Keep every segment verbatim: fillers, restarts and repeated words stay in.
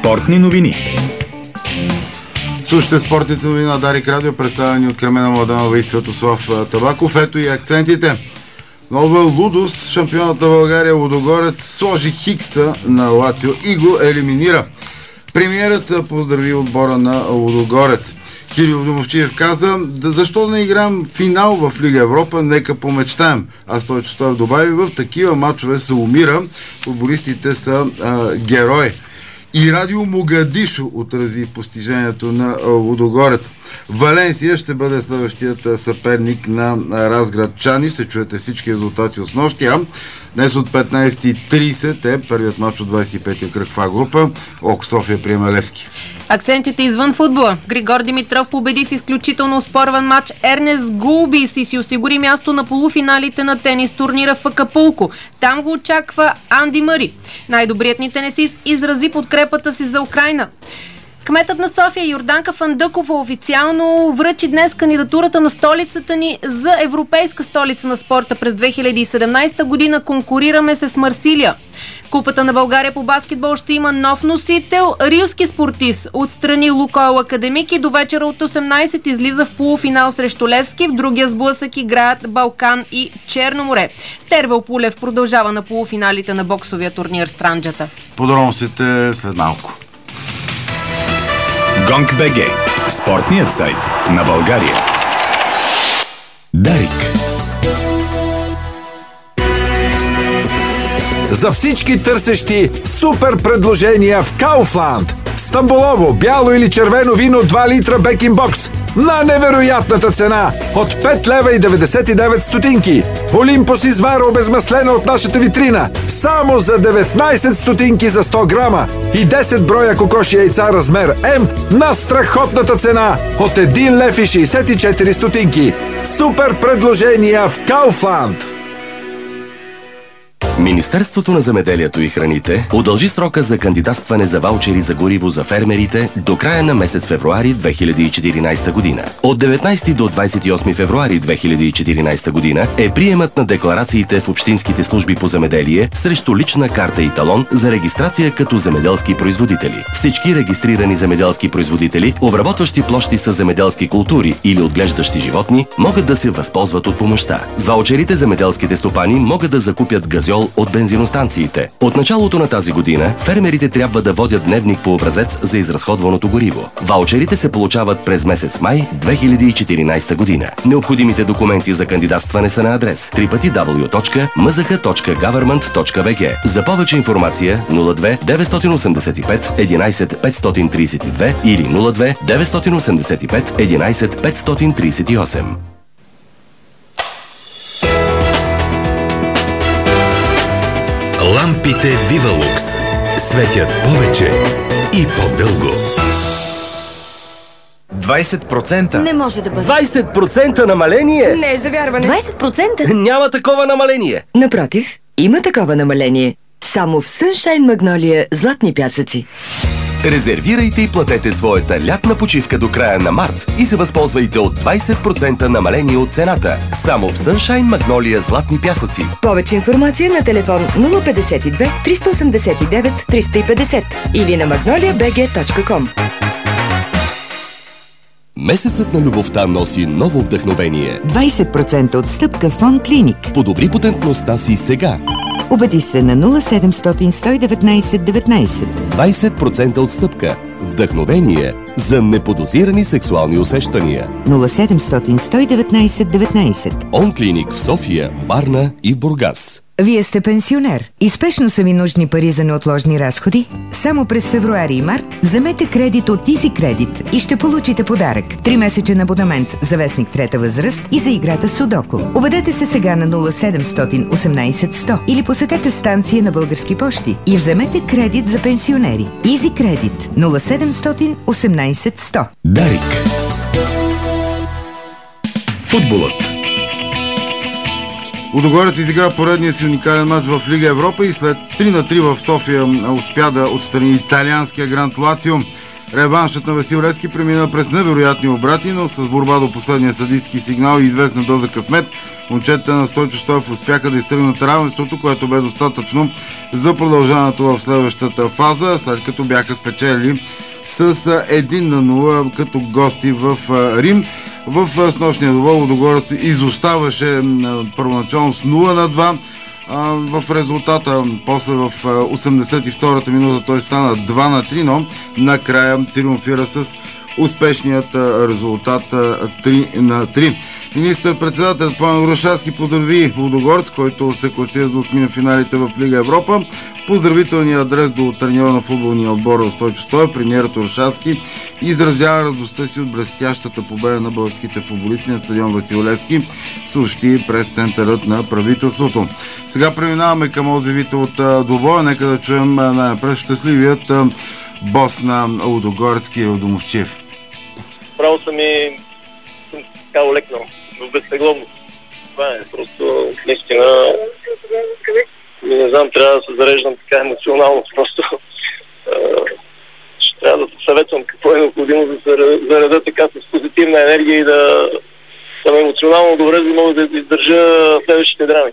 Спортни новини. Слушайте спортните новини на Дарик Радио, представени от Кремена Младенова и Светослав Табаков. Ето и акцентите. Нова лудост. Шампионът на България Лудогорец сложи хикса на Лацио и го елиминира. Премиерът поздрави отбора на Лудогорец. Кирил Домовчиев каза: защо да не играем финал в Лига Европа, нека помечтаем. А Стойчо Стоев добави: в такива мачове се умира, футболистите са а, герои. И Радио Могадишо отрази постижението на Лудогорец. Валенсия ще бъде следващият съперник на разградчани. Ще чуете всички резултати от снощия. Днес от петнайсет и трийсет е първият мач от двайсет и петия кръг в А група. ОК София приема Левски. Акцентите извън футбола. Григор Димитров победи в изключително спорван матч Ернест Гулбис и си осигури място на полуфиналите на тенис турнира в Акапулко. Там го очаква Анди Мъри. Най-добрият ни тенисист изрази подкрепата си за Украйна. Кметът на София Йорданка Фандъкова официално връчи днес кандидатурата на столицата ни за европейска столица на спорта през две хиляди и седемнайсета година. Конкурираме се с Марсилия. Купата на България по баскетбол ще има нов носител. Рилски спортист отстрани Лукойл Академик и до вечера от осемнайсет излиза в полуфинал срещу Левски. В другия сблъсък играят Балкан и Черноморе. Тервел Пулев продължава на полуфиналите на боксовия турнир Странджата. Подробностите след малко. Гонг.бг. Спортният сайт на България. Дарик. За всички търсещи супер предложения в Kaufland. Стамболово, бяло или червено вино два литра Бекин бокс на невероятната цена от пет лева и деветдесет и девет стотинки. Олимпос извара обезмаслена от нашата витрина само за деветнайсет стотинки за сто грама и десет броя кокоши яйца размер М на страхотната цена от един лев и шейсет и четири стотинки. Супер предложения в Kaufland. Министерството на земеделието и храните удължи срока за кандидатстване за ваучери за гориво за фермерите до края на месец февруари две хиляди и четиринайсета година. От деветнайсети до двайсет и осми февруари две хиляди и четиринайсета година е приемът на декларациите в общинските служби по земеделие срещу лична карта и талон за регистрация като земеделски производители. Всички регистрирани земеделски производители, обработващи площи с земеделски култури или отглеждащи животни, могат да се възползват от помощта. С ваучерите земеделските стопани могат да закупят газьол от бензиностанциите. От началото на тази година фермерите трябва да водят дневник по образец за изразходваното гориво. Ваучерите се получават през месец май две хиляди и четиринайсета година. Необходимите документи за кандидатстване са на адрес дабъл ю дабъл ю дабъл ю точка ем зет ха точка гавърнмент точка би джи. За повече информация нула две деветстотин осемдесет и пет единайсет петстотин трийсет и две или нула две деветстотин осемдесет и пет единайсет петстотин трийсет и осем. Лампите Вивалукс светят повече и по-дълго. двайсет процента. Не може да бъде. двайсет процента намаление? Не е за вярване. двайсет процента? Няма такова намаление. Напротив, има такова намаление. Само в Sunshine Magnolia златни пясъци. Резервирайте и платете своята лятна почивка до края на март и се възползвайте от двайсет процента намаление от цената. Само в Sunshine Magnolia златни пясъци. Повече информация на телефон нула петдесет и две триста осемдесет и девет триста и петдесет или на магнолия би джи точка ком. Месецът на любовта носи ново вдъхновение. двайсет процента отстъпка в Он Клиник. Подобри потентността си сега. Убеди се на нула седемстотин сто и деветнайсет деветнайсет. двайсет процента отстъпка. Вдъхновение за неподозирани сексуални усещания. нула седемстотин сто и деветнайсет деветнайсет. Он Клиник в София, Варна и Бургас. Вие сте пенсионер и спешно са ви нужни пари за неотложни разходи? Само през февруари и март вземете кредит от Easy Credit и ще получите подарък. Тримесечен абонамент за вестник трета възраст и за играта Судоко. Обадете се сега на нула седемстотин осемнайсет сто или посетете станция на Български пощи и вземете кредит за пенсионери. Easy Credit нула седемстотин осемнайсет сто. Дарик. Футболът. Лудогорец изигра поредния си уникален матч в Лига Европа и след три на три в София успя да отстрани италианския гранд Лацио. Реваншът на Васил Левски премина през невероятни обрати, но с борба до последния съдийски сигнал и известна доза късмет, момчетата на Стойчо Стоев успяха да изтръгнат равенството, което бе достатъчно за продължаването в следващата фаза, след като бяха спечели с един на нула като гости в Рим. В снощния двубой Лудогорец изоставаше първоначално с нула на два. В резултата, после в осемдесет и втората минута той стана два на три, но накрая триумфира с успешният резултат три на три. Министър-председателят Пламен Орешарски поздрави Лудогорец, който се класира за осми на финалите в Лига Европа. Поздравителният адрес до треньора на футболния отбор Стойчо Стоев, премиерът Орешарски изразява радостта си от блестящата победа на българските футболисти на стадион Васил Левски, съобщи през центърът на правителството. Сега преминаваме към отзивите от двубоя. Нека да чуем най-напред щастливият бос на Лудогорец Кирил Домовчиев. Право съм и съм така олекнал, но безтегловно. Това е просто наистина, не знам, трябва да се зареждам така емоционално, просто ще трябва да се съветвам какво е необходимо да се зареда така с позитивна енергия и да съм емоционално добре, за да мога да издържа следващите драми.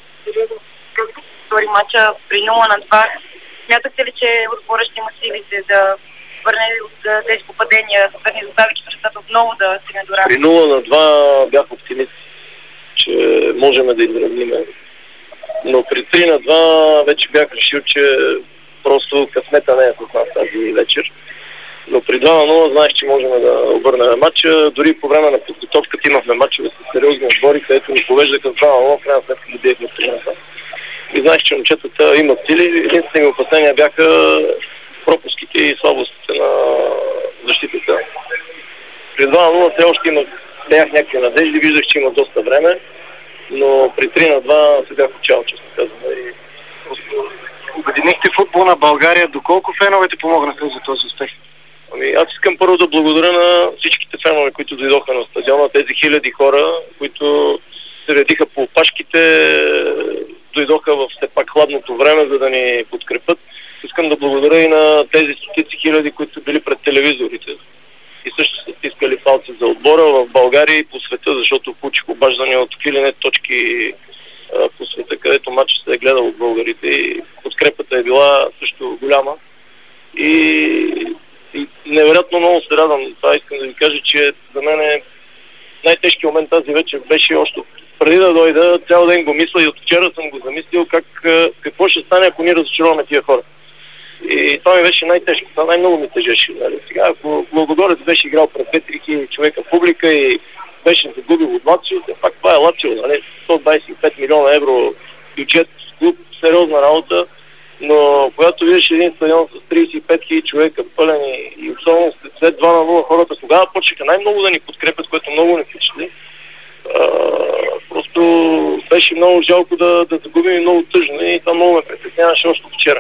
Втори матча при нула на два. Смятате ли, че отборът ще има силите да върне от тези попадения, да ни достави чудесата отново да стигне до равенство? При нула на два бях оптимист, че можем да изравним. Но при три на два вече бях решил, че просто късмета не е с нас тази вечер. Но при два на нула знаеш, че можем да обърнем матча. Дори по време на подготовката имахме матчове с сериозни отбори, където ни повеждаха с два на нула, в крайна сметка ги биехме три на два. И знаеш, че момчетата имат сили. Единствените ми опасения бяха пропуските и слабостите на защитата. При два на нула все още имах, бях някакви надежди, виждах, че има доста време, но при три на два се бях отчаял, честно казвам. И просто обединихте футбол на България. Доколко феновете помогнаха за този успех? Ами, аз искам първо да благодаря на всичките фенове, които дойдоха на стадиона, тези хиляди хора, които се редиха по опашките, дойдоха в все пак хладното време, за да ни подкрепят. Искам да благодаря и на тези стотици хиляди, които са били пред телевизорите. И също са стискали палци за отбора в България и по света, защото получих обаждания от килинет точки а, по света, където матчът се е гледал от българите и подкрепата е била също голяма. И, и невероятно много се радвам. Това искам да ви кажа, че за мен е най-тежкият момент тази вечер беше още преди да дойда, цял ден го мисля и от вчера съм го замислил как, какво ще стане, ако ние разочароваме тия хора. И това ми беше най-тежко, това най-много ми тежеше. Нали? Сега, ако Лудогорец беше играл пред две-три хиляди човека публика и беше загубил от Лацио, пак това е Лацио, нали? сто двадесет и пет милиона евро бюджет, клуб, сериозна работа, но когато видиш един стадион с тридесет и пет хиляди човека пълен и, и особено след два на нула хората, тогава почнаха най-много да ни подкрепят, което много не впечатли. Просто беше много жалко да, да загубим и много тъжно и това много ме притесняваше още вчера.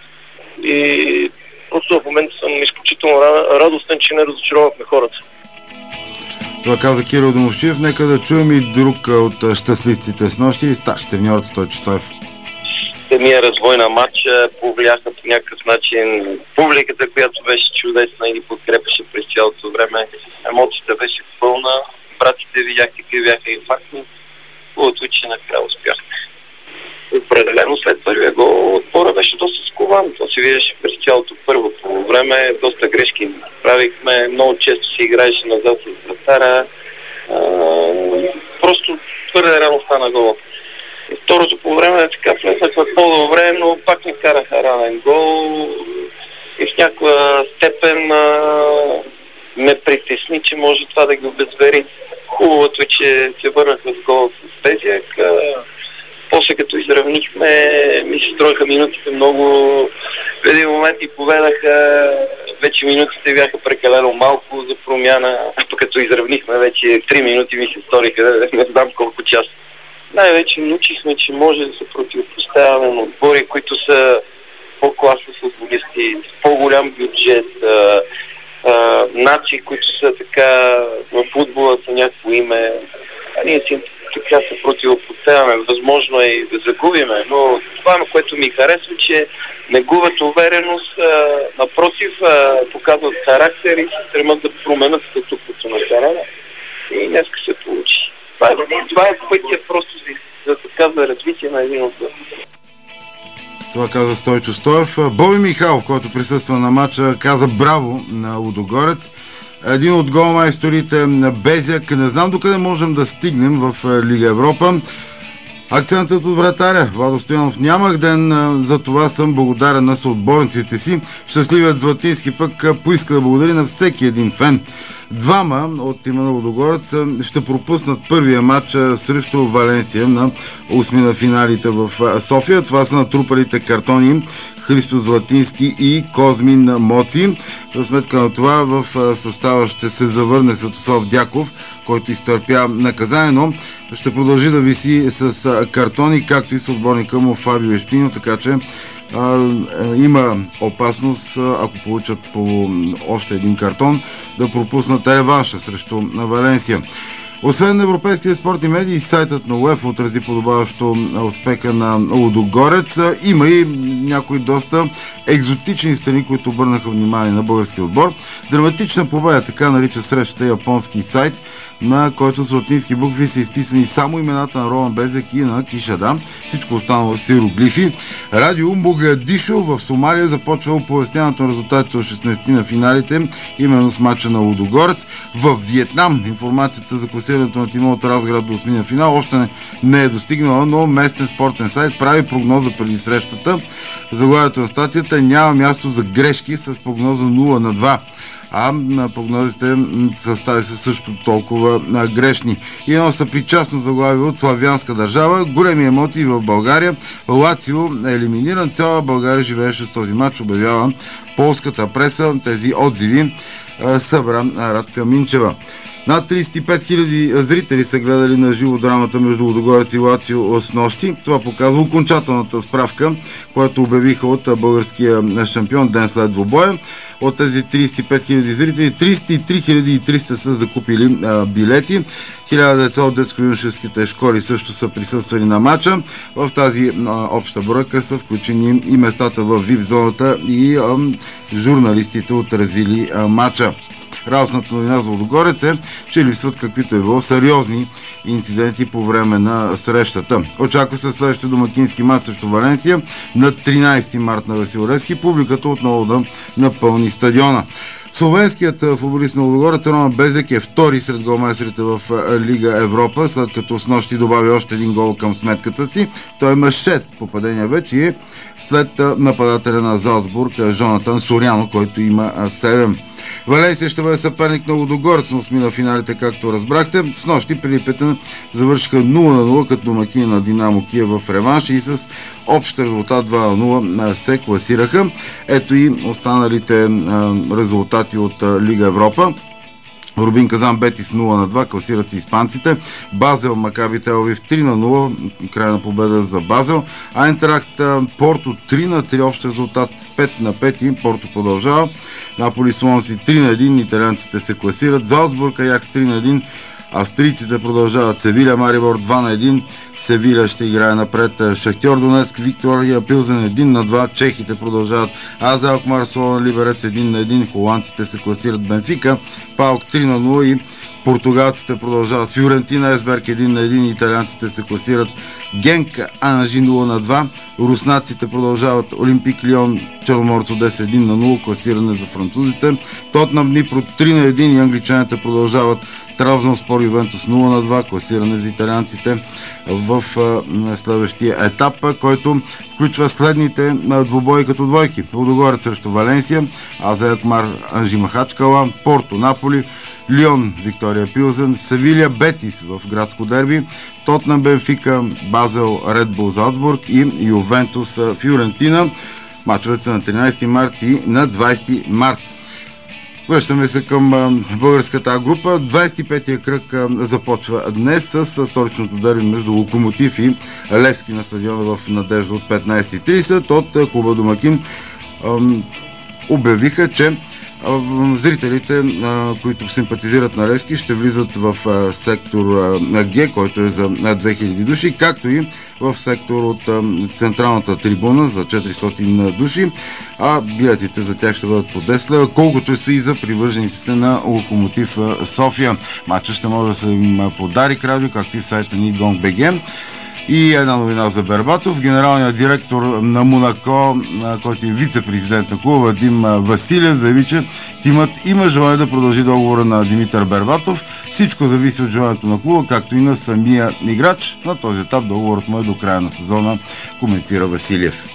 И просто в момента съм изключително радостен, че не разочаровахме хората. Това каза Кирил Домовчиев. Нека да чуем и друг от щастливците с нощи и старши треньорът Стойчо Стоев. Самия развой на матча повлияха по някакъв начин публиката, която беше чудесна и ни подкрепеше през цялото време. Емоцията беше пълна. Братите видях какви бяха инфарктни. Хубавото, че накрая успяхме. Определено след първия гол отбора беше доста скован. То се виждаше през цялото първо по време. Доста грешки правихме. Много често си играеше назад с вратаря. Просто твърде рано стана гола. И второто по време така влезнахме по-добре, но пак ни караха ранен гол. И в някаква степен а, ме притесни, че може това да ги обезвери. Хубавото е, че се върнахме с гол с Безяк. После като изравнихме, ми се строиха минутите много. В един момент и поведаха, вече минутите бяха прекалено малко за промяна. А като изравнихме, вече три минути ми се сториха, не знам колко часа. Най-вече научихме, че може да се противопоставяме на отбори, които са по-класни футболисти, с по-голям бюджет, а, а, нации, които са така в футбола са някакво име. А ние си така се противопоставяме. Възможно е и да загубиме, но това, на което ми харесва, че не губят увереност напротив, показват характер и се стремат да променят статуквото на терена. И днес се получи. Това е, това е пътя просто за, за, за развитие на един отбор. Това каза Стойчо Стоев. Боби Михайлов, който присъства на матча, каза браво на Лудогорец. Един от голмайсторите на Безяк. Не знам докъде можем да стигнем в Лига Европа. Акцентът от вратаря Владо Стоянов: нямах ден, за това съм благодарен на съотборниците си. Щастливият Златински пък поиска да благодари на всеки един фен. Двама от тима на Лудогорец ще пропуснат първия матч срещу Валенсия на осми на финалите в София. Това са натрупалите картони Христо Златински и Козмин Моци. За сметка на това в състава ще се завърне Светослав Дяков, който изтърпя наказание, но ще продължи да виси с картони, както и с отборника му Фабио Ешпино, така че а, има опасност, ако получат по още един картон, да пропуснат реванша срещу Валенсия. Освен европейските спортни медии, сайтът на УЕФА отрази подобаващо успеха на Лудогорец. Има и някои доста екзотични страни, които обърнаха внимание на българския отбор. Драматична победа, така нарича срещата японски сайт, на който с латински букви са изписани само имената на Роман Безяк и на Кишада. Всичко останало с иероглифи. Радио Могадишо в Сомалия започва оповестяването на резултатите от шестнайсети на финалите, именно с мача на Лудогорец. В Виетнам информацията за класирането на тима от Разград до осмия финал още не, не е достигнала, но местен спортен сайт прави прогноза преди срещата. Заглавието на статията: няма място за грешки, с прогноза нула на два. А на прогнозите състави са също толкова грешни. И едно съпричастно заглавие от славянска държава: големи емоции в България. Лацио е елиминиран. Цяла България живееше с този матч, обявява полската преса. Тези отзиви събра Радка Минчева. Над трийсет и пет хиляди зрители са гледали на живо драмата между Лудогорец и Лацио с нощи. Това показва окончателната справка, която обявиха от българския шампион ден след двубоя. От тези трийсет и пет хиляди зрители, трийсет и три хиляди и триста са закупили а, билети. хиляда деца от детско-юношеските школи също са присъствали на матча. В тази а, обща бройка са включени и местата в ви ай пи зоната и а, журналистите отразили а, матча. Радостната новина за Лудогорец е, че липсват каквито е било сериозни инциденти по време на срещата. Очаква се следващия домакински матч срещу Валенсия на тринайсети март на Васил Левски. Публиката отново да напълни стадиона. Словенският футболист на Лудогорец Роман Безяк е втори сред голмайсторите в Лига Европа, след като с нощи добави още един гол към сметката си. Той има шест попадения вече и след нападателя на Залцбург Жонатан Соряно, който има седем. Валенсия ще бъде съперник на Лудогорец на осми на финалите, както разбрахте. С нощи Прилепите завършиха нула на нула като домакини на Динамо Киев в реванш и с общ резултат два на нула се класираха. Ето и останалите резултати от Лига Европа. Рубин Казан Бетис нула на два, класират се испанците. Базел Макаби Тел Авив три на нула, крайна победа за Базел. Айнтрахт Порто три на три, общ резултат пет на пет и Порто продължава. Наполи Слонси три на един, италианците се класират. Залцбург Аякс три на един, австрийците продължават. Севиля Марибор два на един, Севиля ще играе напред. Шахтьор Донецк Виктория Пилзен един на два, чехите продължават. АЗ Алкмар Слован Либерец един на един, холандците се класират. Бенфика Паук три на нула и португалците продължават. Фюрентина Есберг един на един, италианците се класират. Генк Анажи нула на два, руснаците продължават. Олимпик Лион Черноморец Одеса един на нула, класиране за французите. Тотнам Днипро три на един и англичаните продължават. Трабзонспор Ювентус нула на два, класиране за италианците в а, следващия етап, който включва следните а, двубои като двойки. Лудогорец срещу Валенсия, АЗ Алкмар Анжи Махачкала, Порто Наполи, Лион Виктория Пилзен, Севиля Бетис в градско дерби, Тотнам Бенфика, Базел Ред Бул Залцбург и Ювентус Фюрентина. Мачовете са на тринайсети март и на двайсети март. Връщаме се към българската група. двайсет и петия кръг започва днес с столичното дерби между Локомотив и Левски на стадиона в Надежда от петнайсет и трийсет. От клуба домакин обявиха, че Зрителите, които симпатизират на Левски, ще влизат в сектор Г, който е за две хиляди души, както и в сектор от централната трибуна за четиристотин души, а билетите за тях ще бъдат по десет лева, колкото са и за привържениците на Локомотив София. Матчът ще може да се им подари радио, както и в сайта ни Gong.bg. И една новина за Бербатов. Генералният директор на Монако, който е вице-президент на клуба, Вадим Василев, заяви, че тимът има желание да продължи договора на Димитър Бербатов. Всичко зависи от желанието на клуба, както и на самия играч. На този етап договорът му е до края на сезона, коментира Василев.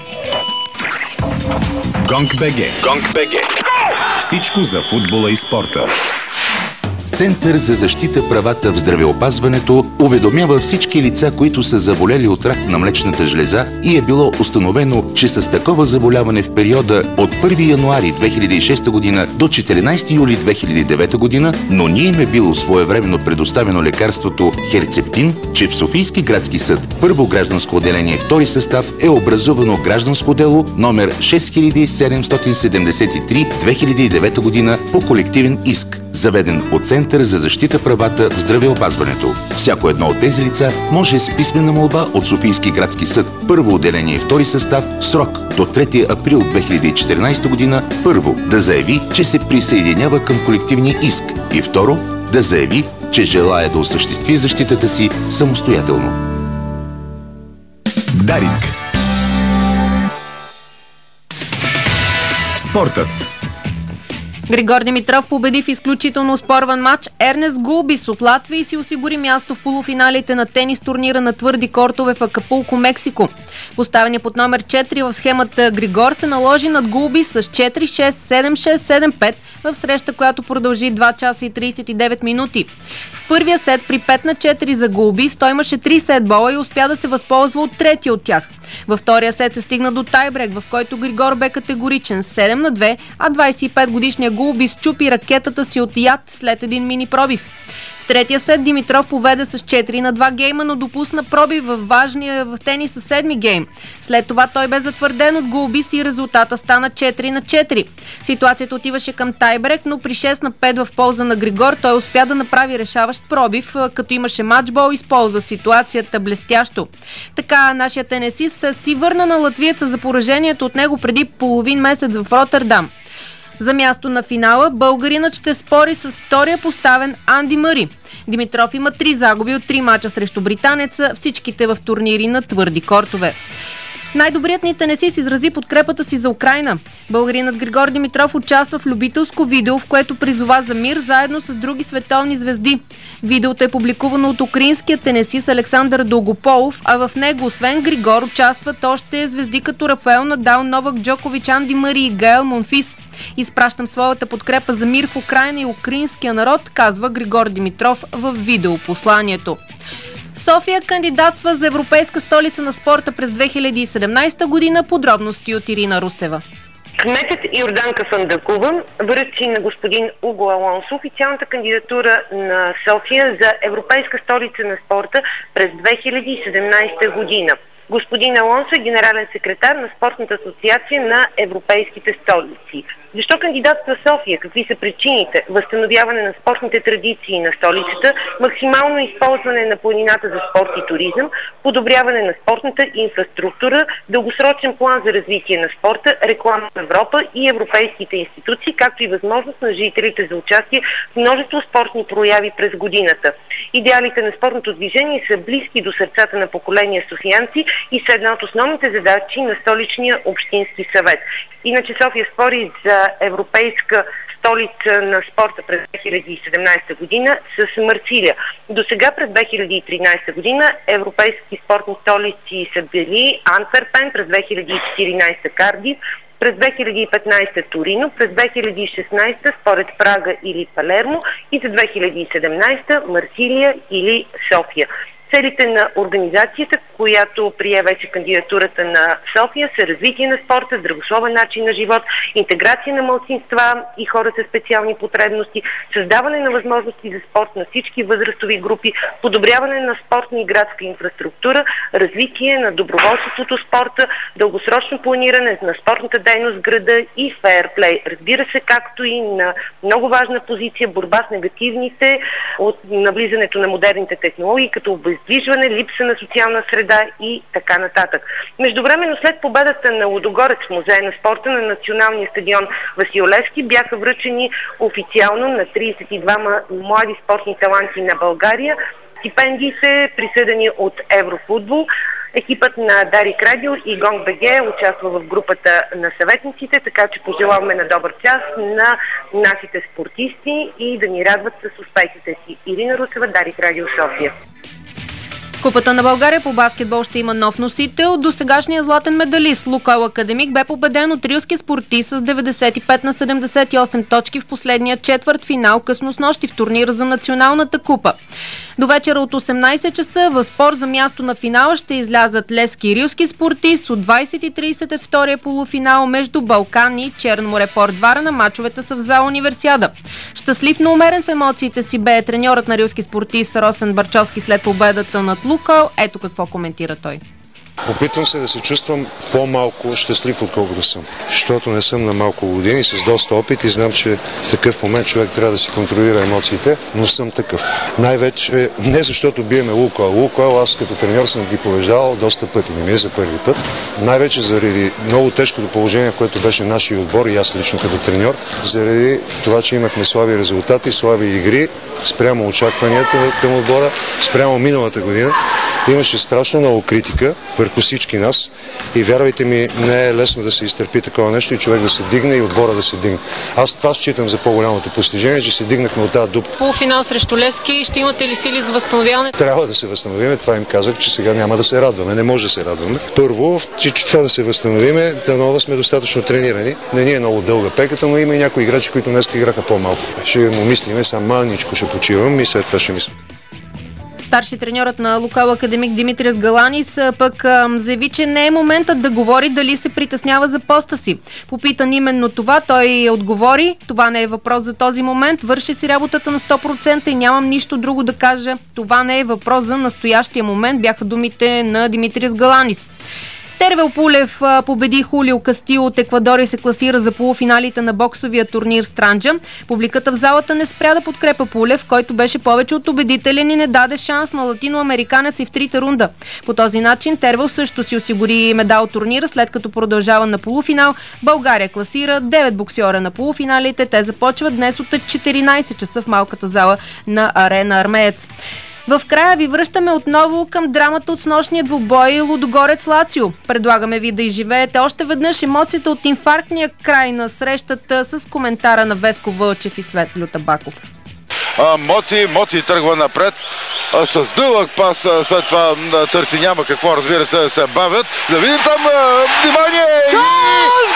Gong.bg. Gong.bg. Всичко за футбола и спорта. Център за защита правата в здравеопазването уведомява всички лица, които са заболели от рак на млечната жлеза и е било установено, че с такова заболяване в периода от първи януари две хиляди и шеста година до четиринайсети юли две хиляди и девета година, но не им е било своевременно предоставено лекарството Херцептин, че в Софийски градски съд, първо гражданско отделение, втори състав, е образувано гражданско дело номер шест хиляди седемстотин седемдесет и три две хиляди и девета година по колективен иск, заведен от Център за защита правата в здравеопазването. Всяко едно от тези лица може с писмена молба от Софийски градски съд, първо отделение и втори състав, в срок до трети април две хиляди и четиринайсета година, първо да заяви, че се присъединява към колективния иск и второ да заяви, че желая да осъществи защитата си самостоятелно. Дарик. Спортът. Григор Димитров победи в изключително оспорван матч Ернест Гулбис от Латвия и си осигури място в полуфиналите на тенис турнира на твърди кортове в Акапулко, Мексико. Поставения под номер четири в схемата Григор се наложи над Гулбис с четири шест, седем шест, седем пет в среща, която продължи два часа и трийсет и девет минути. В първия сет при пет на четири за Гулбис той имаше три сетбола и успя да се възползва от третия от тях. Във втория сет се стигна до тайбрек, в който Григор бе категоричен седем на две, а двайсет и пет годишният Гулбис чупи ракетата си от яд след един мини пробив. В третия сет Димитров поведе с четири на два гейма, но допусна пробив в важния в тениса седми гейм. След това той бе затвърден от Гулбис и резултата стана четири на четири. Ситуацията отиваше към тайбрек, но при шест на пет в полза на Григор той успя да направи решаващ пробив, като имаше матчбол и използва ситуацията блестящо. Така нашия тенисист си върна на латвиеца за поражението от него преди половин месец в Роттердам. За място на финала българинът ще спори с втория поставен Анди Мъри. Димитров има три загуби от три мача срещу британеца, всичките в турнири на твърди кортове. Най-добрият ни тенисист изрази подкрепата си за Украйна. Българинът Григор Димитров участва в любителско видео, в което призова за мир заедно с други световни звезди. Видеото е публикувано от украинския тенисист Александър Долгополов, а в него освен Григор участват още звезди като Рафаел Надал, Новак Джокович, Анди Мъри и Гаел Монфис. Изпращам своята подкрепа за мир в Украйна и украинския народ, казва Григор Димитров в видеопосланието. София кандидатства за Европейска столица на спорта през две хиляди и седемнайсета година. Подробности от Ирина Русева. Кметът Йорданка Фандъкова връчи на господин Уго Алонсо официалната кандидатура на София за Европейска столица на спорта през две хиляди и седемнайсета година. Господин Алонсо е генерален секретар на Спортната асоциация на европейските столици. Защо кандидатства София? Какви са причините? Възстановяване на спортните традиции на столицата, максимално използване на планината за спорт и туризъм, подобряване на спортната инфраструктура, дългосрочен план за развитие на спорта, реклама в Европа и европейските институции, както и възможност на жителите за участие в множество спортни прояви през годината. Идеалите на спортното движение са близки до сърцата на поколения софиянци и са една от основните задачи на столичния общински съвет. Иначе София спори за европейска столица на спорта през две хиляди и седемнайсета година с Марсилия. До сега през две хиляди и тринайсета година европейски спортни столици са били Антверпен, през две хиляди и четиринайсета Кардив, през две хиляди и петнайсета Торино, през две хиляди и шестнайсета според Прага или Палермо и за две хиляди и седемнайсета Марсилия или София. Целите на организацията, която прие вече кандидатурата на София, са развитие на спорта, здравословен начин на живот, интеграция на малцинства и хора с специални потребности, създаване на възможности за спорт на всички възрастови групи, подобряване на спортна и градска инфраструктура, развитие на доброволчеството в спорта, дългосрочно планиране на спортната дейност в града и фейрплей. Разбира се, както и на много важна позиция борба с негативните от навлизането на модерните технологии, като обездвижване, липса на социална среда и така нататък. Междувременно след победата на Лудогорец в Музея на спорта на националния стадион Васил Левски бяха връчени официално на тридесет и двама млади спортни таланти на България стипендиите, присъдени от Еврофутбол. Екипът на Дарик Радио и Гонг БГ участва в групата на съветниците, така че пожелаваме на добър час на нашите спортисти и да ни радват с успехите си. Ирина Русева, Дарик Радио, София. Купата на България по баскетбол ще има нов носител. Досегашният златен медалист Лукойл Академик бе победен от рилски спортист с деветдесет и пет на седемдесет и осем точки в последния четвърт финал късно снощи в турнира за националната купа. До вечера от осемнайсет часа в спор за място на финала ще излязат Левски и рилски спортист. От двайсет и трийсет е втория полуфинал между Балкан и Черноморе Порт Вара. На мачовете са в зала Универсиада. Щастлив, но умерен в емоциите си бе треньорът на рилски спортист Росен Барчовски след победата над Лукойл. Ето какво коментира той. Опитвам се да се чувствам по-малко щастлив, отколкото съм. Защото не съм на малко години, с доста опит и знам, че в такъв момент човек трябва да си контролира емоциите, но съм такъв. Най-вече не защото биеме Лукойл. Лукойл аз като треньор съм ги побеждавал доста пъти, не ми е за първи път. Най-вече заради много тежкото положение, в което беше нашия отбор и аз лично като треньор, заради това, че имахме слаби резултати, слаби игри, спрямо очакванията към отбора, спрямо миналата година. Имаше страшно много критика върху всички нас и вярвайте ми, не е лесно да се изтърпи такова нещо и човек да се дигне и отбора да се дигне. Аз това считам за по-голямото постижение, че се дигнахме от тази дупка. Полуфинал срещу Левски, ще имате ли сили за възстановяване? Трябва да се възстановиме, това им казах, че сега няма да се радваме, не може да се радваме. Първо, че това да се възстановиме, дано да сме достатъчно тренирани. Не ни е много дълга пеката, но има и някои играчи, които днес играха по-малко. Ще му мислиме, сам малничко ще почивам и след това ще мисля. Старши треньорът на Лукойл Академик Димитриас Галанис пък а, заяви, че не е моментът да говори дали се притеснява за поста си. Попитан именно това, той отговори: това не е въпрос за този момент, върши си работата на сто процента и нямам нищо друго да кажа. Това не е въпрос за настоящия момент, бяха думите на Димитриас Галанис. Тервел Пулев победи Хулио Кастило от Еквадор и се класира за полуфиналите на боксовия турнир Странджа. Публиката в залата не спря да подкрепа Пулев, който беше повече от убедителен и не даде шанс на латиноамериканец и в трите рунда. По този начин Тервел също си осигури медал от турнира, след като продължава на полуфинал. България класира девет боксьора на полуфиналите. Те започват днес от четиринайсет часа в малката зала на Арена Армеец. В края ви връщаме отново към драмата от снощния двубой Лудогорец Лацио. Предлагаме ви да изживеете още веднъж емоцията от инфарктния край на срещата с коментара на Веско Вълчев и Светлю Табаков. А, Моци, Моци тръгва напред а, с дълъг пас, а, след това а, търси, няма какво, разбира се, да се бавят. Да видим там, а, внимание! Час!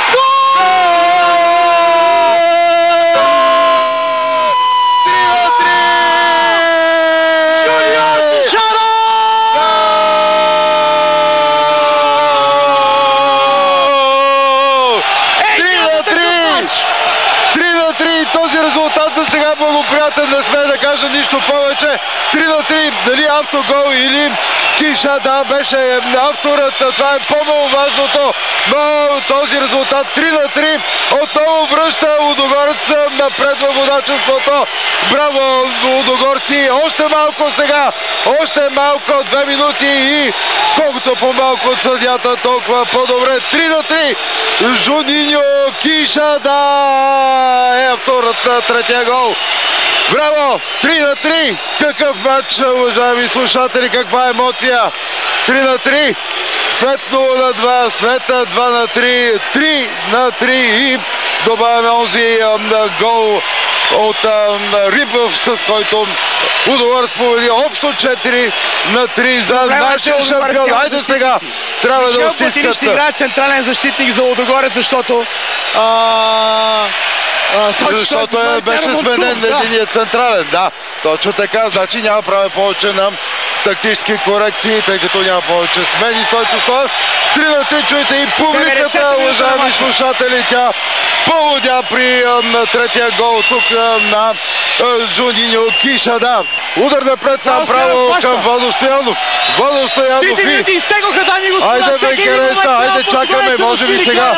Благоприятен, не сме да кажа нищо повече. три на три, дали автогол или Киша, да, беше авторът, това е по-маловажното, но този резултат три на три отново връща Лудогорец напред във водачеството. Браво, лудогорци! Още малко сега, още малко, две минути и колкото по-малко от съдията, толкова по-добре. три на три, Жуниньо Киша, да, е авторът на третия гол. Браво! три на три! Какъв матч, уважаеми слушатели, каква емоция! три на три! След нула на два, след два на три, три на три и добавяме онзи гол от Рибов, с който Лудогорец победи общо четири на три за нашия шампион. Хайде сега, трябва да стискат. Ще играе централен защитник за Лудогорец, защото а... Uh, Защото е, беше сменен единият централен, да, точно така, значи няма право повече на тактически корекции, тъй като няма повече смени. Стойчо Стоев, три на три, чуйте и публиката, уважаеми слушатели, тя полудя при а, третия гол тук а, на а, Жуниньо Кишада. Удар напред направо към Владо Стоянов. Владо Стоянов и... изтегоха, дами и господа. Айде бе, Кереса, айде чакаме, може би сега.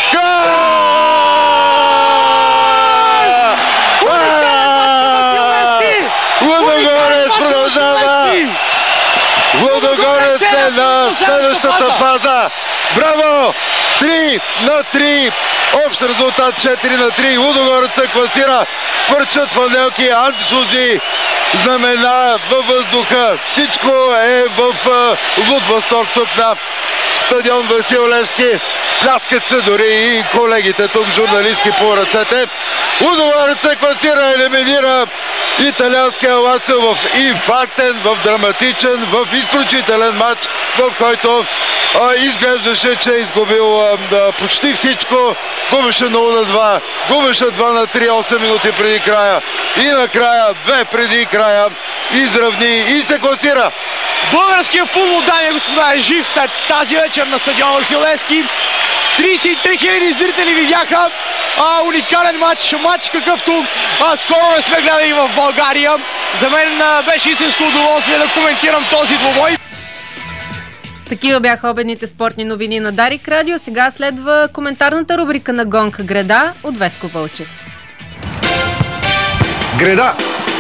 Лудогорец продължава! Лудогорец е на следващата фаза! Браво! три на три! Общ резултат четири на три. Лудогорец се класира. Хвърчат фанелки, антисузи, знамена във въздуха. Всичко е в луд възторг тук на стадион Васил Левски. Пляскат се дори и колегите тук, журналистки по ръцете. Лудогорец се класира, елиминира италианския Лацио в инфарктен, в драматичен, в изключителен матч, в който а, изглеждаше, че е изгубил а, да, почти всичко. Губеше нула на два, губеше два на три, осем минути преди края и накрая две преди края изравни и се класира. Българският футбол, дами и господа, е жив след тази вечер на стадион Васил Левски. тридесет и три хиляди зрители видяха а, уникален матч, матч какъвто а, скоро не сме гледали в България. За мен а, беше истинско удоволствие да коментирам този двубой. Такива бяха обедните спортни новини на Дарик Радио. Сега следва коментарната рубрика на Гонка Греда от Веско Вълчев. Греда!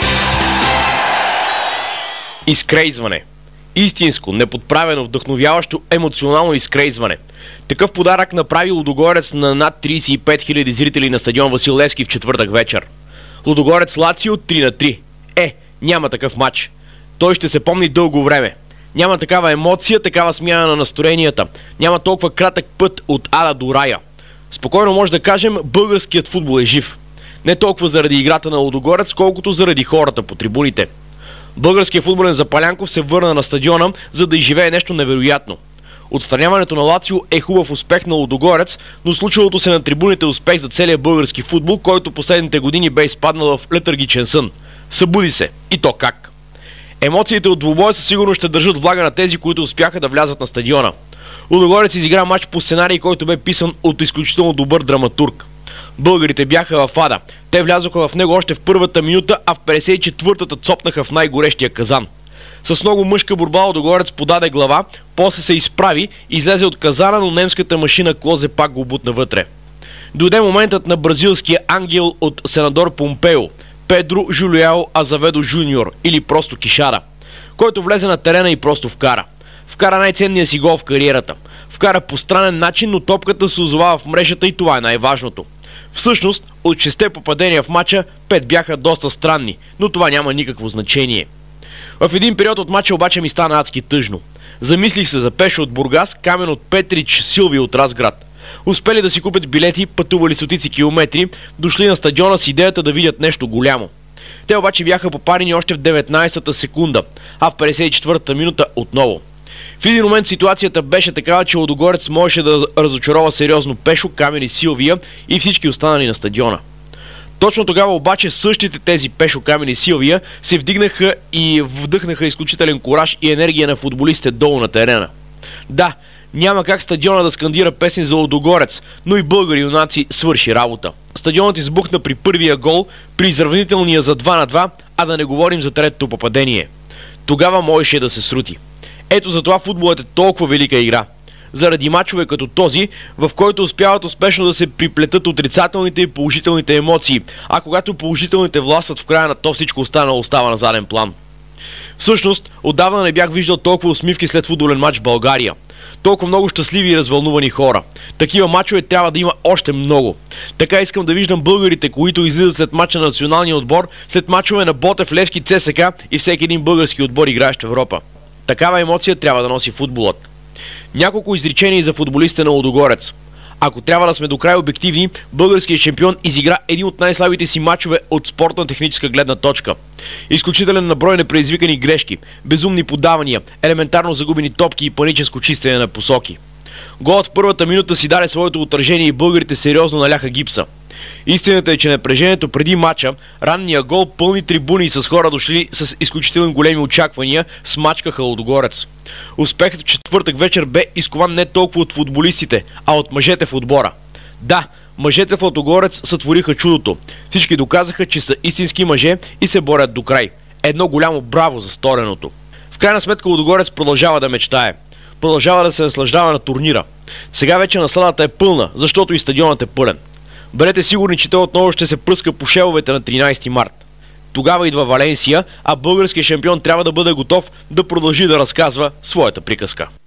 Изкрейзване. Истинско, неподправено, вдъхновяващо, емоционално изкрейзване. Такъв подарък направи Лудогорец на над тридесет и пет хиляди зрители на стадион Васил Левски в четвъртък вечер. Лудогорец Лацио три на три. Е, няма такъв матч. Той ще се помни дълго време. Няма такава емоция, такава смяна на настроенията. Няма толкова кратък път от ада до рая. Спокойно може да кажем, българският футбол е жив. Не толкова заради играта на Лудогорец, колкото заради хората по трибуните. Българският футболен Запалянков се върна на стадиона, за да изживее нещо невероятно. Отстраняването на Лацио е хубав успех на Лудогорец, но случилото се на трибуните успех за целия български футбол, който последните години бе изпаднал в летаргичен сън. Събуди се. И то как? Емоциите от двубоя със сигурно ще държат влага на тези, които успяха да влязат на стадиона. Лудогорец изигра матч по сценарий, който бе писан от изключително добър драматург. Българите бяха в ада. Те влязоха в него още в първата минута, а в петдесет и четвъртата цопнаха в най-горещия казан. С много мъжка борба Лудогорец подаде глава, после се изправи, излезе от казана, но немската машина Клозе пак го бутна вътре. Дойде моментът на бразилския ангел от Сенадор Помпео, Педро Жулиао Азаведо Жуниор или просто Кишада, който влезе на терена и просто вкара. Вкара най-ценния си гол в кариерата. Вкара по странен начин, но топката се озова в мрежата и това е най-важното. Всъщност, от шесте попадения в матча, пет бяха доста странни, но това няма никакво значение. В един период от матча обаче ми стана адски тъжно. Замислих се за Пешо от Бургас, Камен от Петрич, Силви от Разград. Успели да си купят билети, пътували стотици километри, дошли на стадиона с идеята да видят нещо голямо. Те обаче бяха попарени още в деветнадесетата секунда, а в петдесет и четвъртата минута отново. В един момент ситуацията беше такава, че Лудогорец можеше да разочарова сериозно Пешо, Камен и Силвия и всички останали на стадиона. Точно тогава обаче същите тези Пешо, Камен и Силвия се вдигнаха и вдъхнаха изключителен кураж и енергия на футболистите долу на терена. Да, няма как стадиона да скандира песен за Лудогорец, но и българи юнаци свърши работа. Стадионът избухна при първия гол, при изравнителния за два на два, а да не говорим за третото попадение. Тогава можеше да се срути. Ето затова футболът е толкова велика игра. Заради мачове като този, в който успяват успешно да се приплетат отрицателните и положителните емоции, а когато положителните властват в края на то, всичко останало остава на заден план. Всъщност, отдавна не бях виждал толкова усмивки след футболен матч в България. Толкова много щастливи и развълнувани хора. Такива мачове трябва да има още много. Така искам да виждам българите, които излизат след мача на националния отбор, след мачове на Ботев, Левски, ЦСКА и всеки един български отбор, играещ в Европа. Такава емоция трябва да носи футболът. Няколко изречения за футболистите на Лудогорец. Ако трябва да сме до край обективни, българският шампион изигра един от най-слабите си мачове от спортна техническа гледна точка. Изключителен наброй непредизвикани грешки, безумни подавания, елементарно загубени топки и паническо чистене на посоки. Голът в първата минута си даде своето отражение и българите сериозно наляха гипса. Истината е, че напрежението преди матча, ранния гол, пълни трибуни и с хора дошли с изключително големи очаквания, смачкаха Лудогорец. Успехът в четвъртък вечер бе изкован не толкова от футболистите, а от мъжете в отбора. Да, мъжете в Лудогорец сътвориха чудото. Всички доказаха, че са истински мъже и се борят до край. Едно голямо браво за стореното. В крайна сметка Лудогорец продължава да мечтае. Продължава да се наслаждава на турнира. Сега вече насладата е пълна, защото и стадионът е пълен. Бъдете сигурни, че той отново ще се пръска по шеловете на тринайсети март. Тогава идва Валенсия, а българският шампион трябва да бъде готов да продължи да разказва своята приказка.